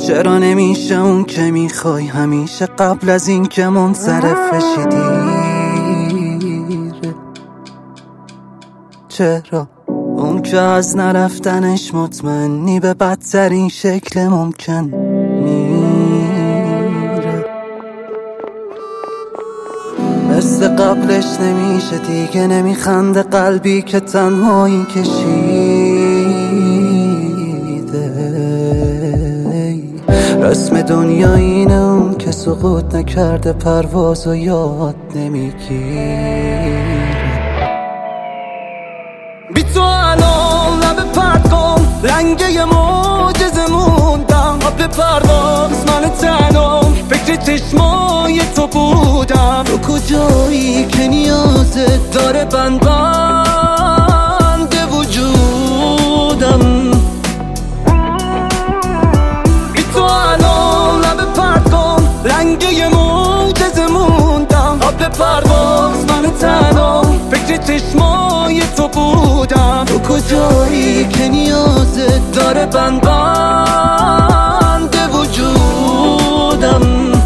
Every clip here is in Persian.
چرا نمیشه اون که میخوای همیشه قبل از این که منصرف بشی دیره؟ چرا اون که از نرفتنش مطمئنی به بدترین شکل ممکن میره؟ مثل قبلش نمیشه دیگه، نمیخنده قلبی که تنهایی کشیده. رسم دنیا اینه اون که سقوط نکرده پرواز و یاد نمیگیره. بی تو الان لب پرد کن، لنگه معجزه موندم. قبل پرواز من تنها فکر چشمای تو بودم. تو کجایی که نیازت داره بند وجودم. بی تو الان لب پرد کن، لنگه معجزه موندم. قبل پرواز من تنها فکر چشمای تو بودم. تو کجایی که نیازت داره بند وجودم.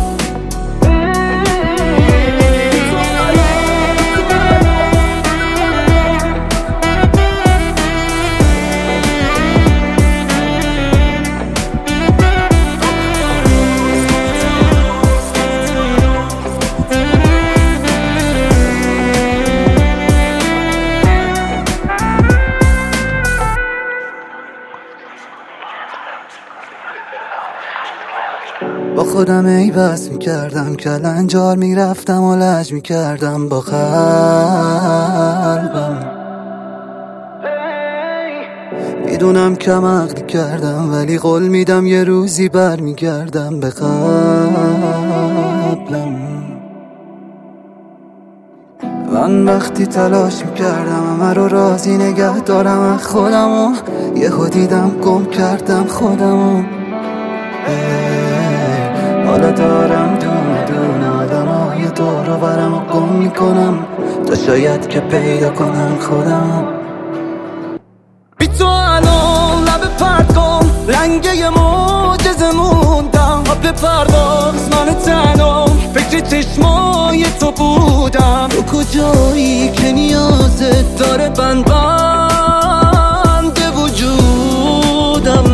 با خودم ای بس میکردم، کلنجار میرفتم و لج میکردم با قلبم. میدونم کم عقلی کردم ولی قول میدم یه روزی بر میگردم به قبلم. من وقتی تلاش میکردم همه رو راضی نگه دارم از خودم و یهو دیدم گم کردم خودم. حالا دارم دونه دونه آدمای دور و برم و گم میکنم تا شاید که پیدا کنم خودم. بی تو الان لب پرد کن، لنگه معجزه موندم. قبل پرواز من تنها فکر چشمای تو بودم. تو کجایی که نیازت داره بند وجودم.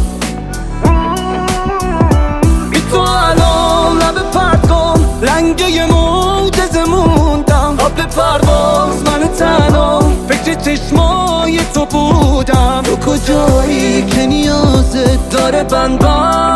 لنگه معجزه موندم. قبل پرواز من تنها فکر چشمای تو بودم. تو کجایی که نیازت داره بند